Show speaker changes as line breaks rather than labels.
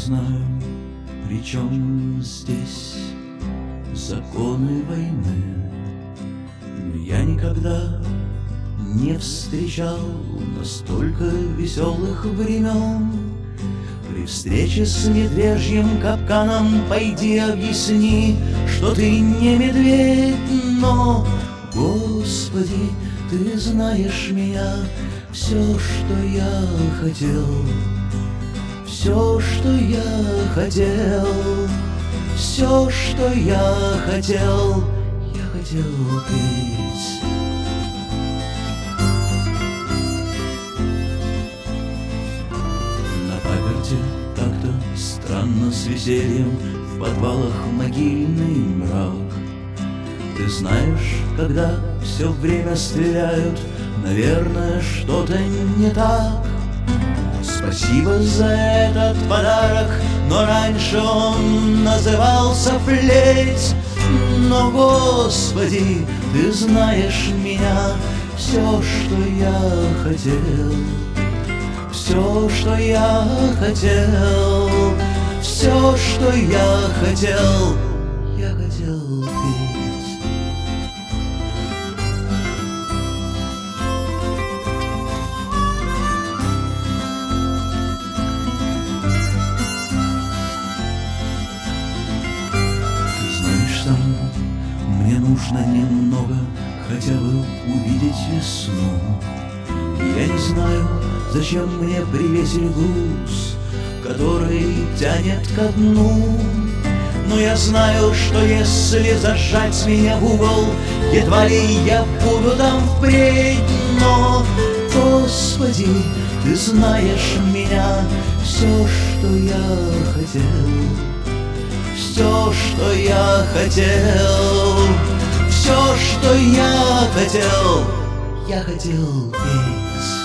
знаю, при чем здесь законы войны, но я никогда не встречал настолько веселых времен. При встрече с медвежьим капканом пойди объясни, что ты не медведь, но, Господи, ты знаешь меня, все, что я хотел, все, что я хотел, все, что я хотел петь. На паперти как-то странно с весельем в подвалах могильный мрак. Ты знаешь, когда все время стреляют, наверное, что-то не так. Спасибо за этот подарок, но раньше он назывался плеть. Но, Господи, ты знаешь меня, все, что я хотел, все, что я хотел, все, что я хотел петь. Мне нужно немного хотя бы увидеть весну. Я не знаю, зачем мне привесили груз, который тянет ко дну. Но я знаю, что если зажать меня в угол, едва ли я буду там впредь. Но, Господи, ты знаешь меня, все, что я хотел, все, что я хотел, все, что я хотел петь.